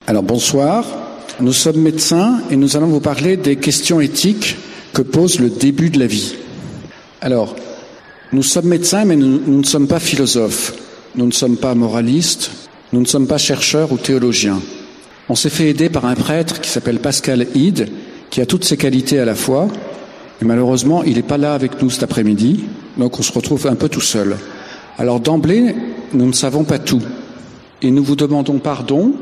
Alors bonsoir, nous sommes médecins et nous allons vous parler des questions éthiques que pose le début de la vie. Alors, nous sommes médecins mais nous ne sommes pas philosophes, nous ne sommes pas moralistes, nous ne sommes pas chercheurs ou théologiens. On s'est fait aider par un prêtre qui s'appelle Pascal Hide, qui a toutes ces qualités à la fois, et malheureusement il n'est pas là avec nous cet après-midi, donc on se retrouve un peu tout seul. Alors d'emblée, nous ne savons pas tout, et nous vous demandons pardon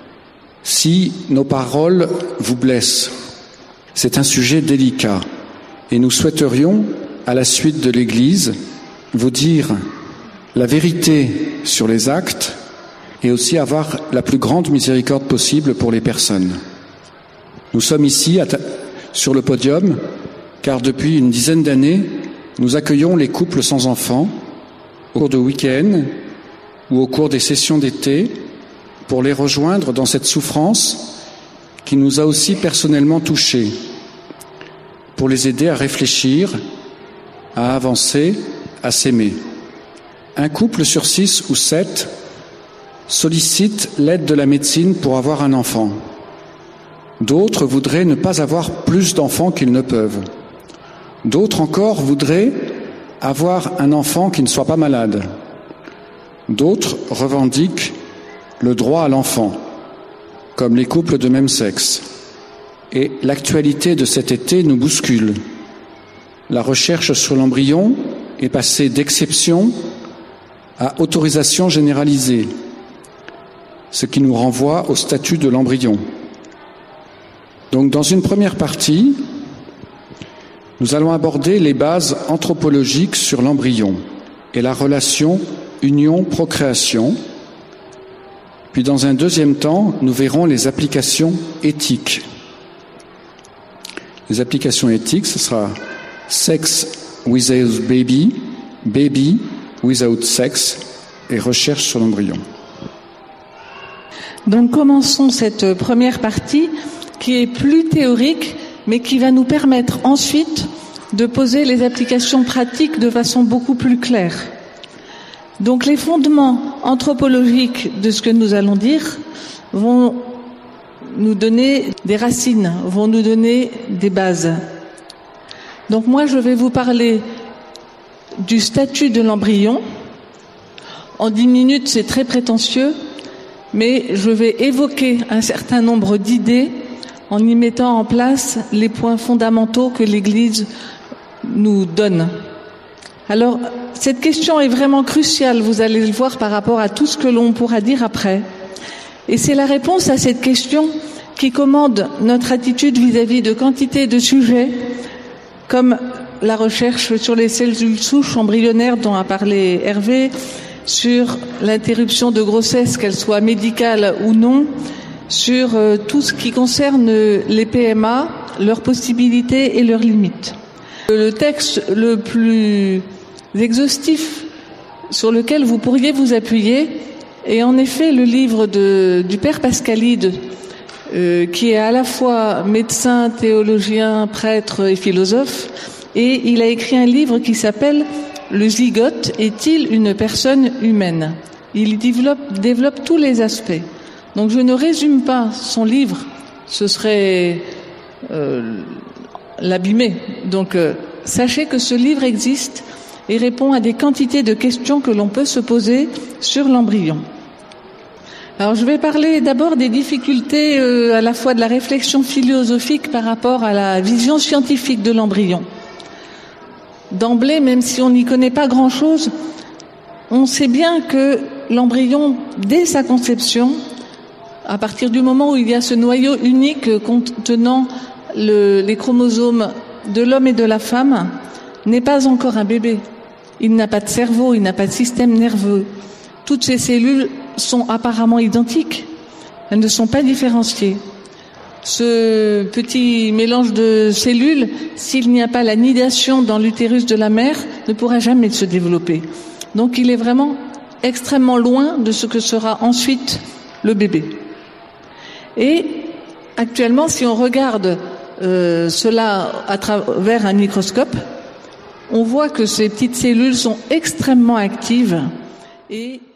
si nos paroles vous blessent. C'est un sujet délicat et nous souhaiterions, à la suite de l'Église, vous dire la vérité sur les actes et aussi avoir la plus grande miséricorde possible pour les personnes. Nous sommes ici sur le podium car depuis une dizaine d'années, nous accueillons les couples sans enfants au cours de week-ends ou au cours des sessions d'été pour les rejoindre dans cette souffrance qui nous a aussi personnellement touchés, pour les aider à réfléchir, à avancer, à s'aimer. Un couple sur 6 ou 7 sollicite l'aide de la médecine pour avoir un enfant. D'autres voudraient ne pas avoir plus d'enfants qu'ils ne peuvent. D'autres encore voudraient avoir un enfant qui ne soit pas malade. D'autres revendiquent le droit à l'enfant, comme les couples de même sexe. Et l'actualité de cet été nous bouscule. La recherche sur l'embryon est passée d'exception à autorisation généralisée, ce qui nous renvoie au statut de l'embryon. Donc, dans une première partie, nous allons aborder les bases anthropologiques sur l'embryon et la relation union-procréation. Puis dans un deuxième temps, nous verrons les applications éthiques. Les applications éthiques, ce sera sex without baby, baby without sex et recherche sur l'embryon. Donc commençons cette première partie qui est plus théorique mais qui va nous permettre ensuite de poser les applications pratiques de façon beaucoup plus claire. Donc les fondements anthropologiques de ce que nous allons dire vont nous donner des racines, vont nous donner des bases. Donc moi je vais vous parler du statut de l'embryon. En 10 minutes c'est très prétentieux, mais je vais évoquer un certain nombre d'idées en y mettant en place les points fondamentaux que l'Église nous donne. Alors, cette question est vraiment cruciale, vous allez le voir par rapport à tout ce que l'on pourra dire après. Et c'est la réponse à cette question qui commande notre attitude vis-à-vis de quantité de sujets, comme la recherche sur les cellules souches embryonnaires dont a parlé Hervé, sur l'interruption de grossesse, qu'elle soit médicale ou non, sur tout ce qui concerne les PMA, leurs possibilités et leurs limites. Le texte le plus exhaustif sur lequel vous pourriez vous appuyer est en effet le livre du père Pascal Hide, qui est à la fois médecin, théologien, prêtre et philosophe, et il a écrit un livre qui s'appelle « Le zygote est-il une personne humaine ?» Il développe tous les aspects. Donc je ne résume pas son livre, ce serait l'abîmer. Donc sachez que ce livre existe et répond à des quantités de questions que l'on peut se poser sur l'embryon. Alors je vais parler d'abord des difficultés à la fois de la réflexion philosophique par rapport à la vision scientifique de l'embryon. D'emblée, même si on n'y connaît pas grand-chose, on sait bien que l'embryon, dès sa conception, à partir du moment où il y a ce noyau unique contenant les chromosomes de l'homme et de la femme, n'est pas encore un bébé. Il n'a pas de cerveau, il n'a pas de système nerveux. Toutes ces cellules sont apparemment identiques. Elles ne sont pas différenciées. Ce petit mélange de cellules, s'il n'y a pas la nidation dans l'utérus de la mère, ne pourra jamais se développer. Donc il est vraiment extrêmement loin de ce que sera ensuite le bébé. Et actuellement, si on regarde cela à travers un microscope, on voit que ces petites cellules sont extrêmement actives et